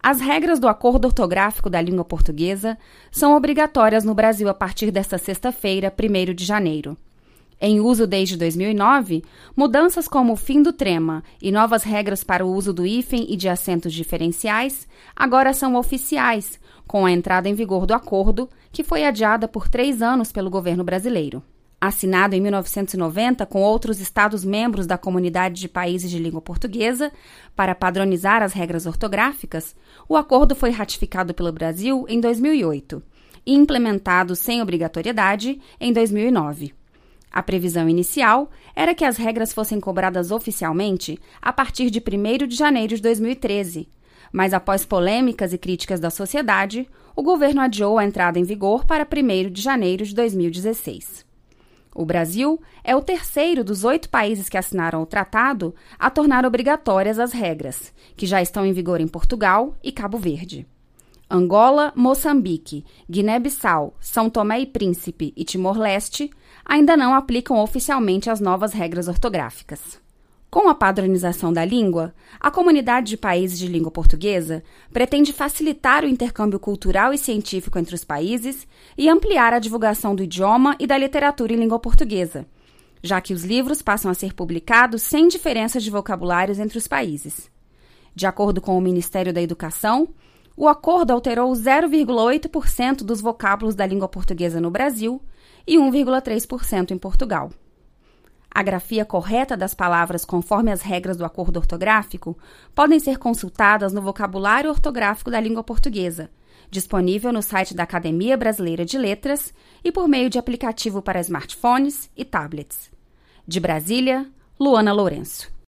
As regras do Acordo Ortográfico da Língua Portuguesa são obrigatórias no Brasil a partir desta sexta-feira, 1º de janeiro. Em uso desde 2009, mudanças como o fim do trema e novas regras para o uso do hífen e de acentos diferenciais agora são oficiais, com a entrada em vigor do acordo, que foi adiada por 3 anos pelo governo brasileiro. Assinado em 1990 com outros Estados-membros da Comunidade de Países de Língua Portuguesa para padronizar as regras ortográficas, o acordo foi ratificado pelo Brasil em 2008 e implementado sem obrigatoriedade em 2009. A previsão inicial era que as regras fossem cobradas oficialmente a partir de 1º de janeiro de 2013, mas após polêmicas e críticas da sociedade, o governo adiou a entrada em vigor para 1º de janeiro de 2016. O Brasil é o terceiro dos 8 países que assinaram o tratado a tornar obrigatórias as regras, que já estão em vigor em Portugal e Cabo Verde. Angola, Moçambique, Guiné-Bissau, São Tomé e Príncipe e Timor-Leste ainda não aplicam oficialmente as novas regras ortográficas. Com a padronização da língua, a Comunidade de Países de Língua Portuguesa pretende facilitar o intercâmbio cultural e científico entre os países e ampliar a divulgação do idioma e da literatura em língua portuguesa, já que os livros passam a ser publicados sem diferenças de vocabulários entre os países. De acordo com o Ministério da Educação, o acordo alterou 0,8% dos vocábulos da língua portuguesa no Brasil e 1,3% em Portugal. A grafia correta das palavras conforme as regras do acordo ortográfico podem ser consultadas no Vocabulário Ortográfico da Língua Portuguesa, disponível no site da Academia Brasileira de Letras e por meio de aplicativo para smartphones e tablets. De Brasília, Luana Lourenço.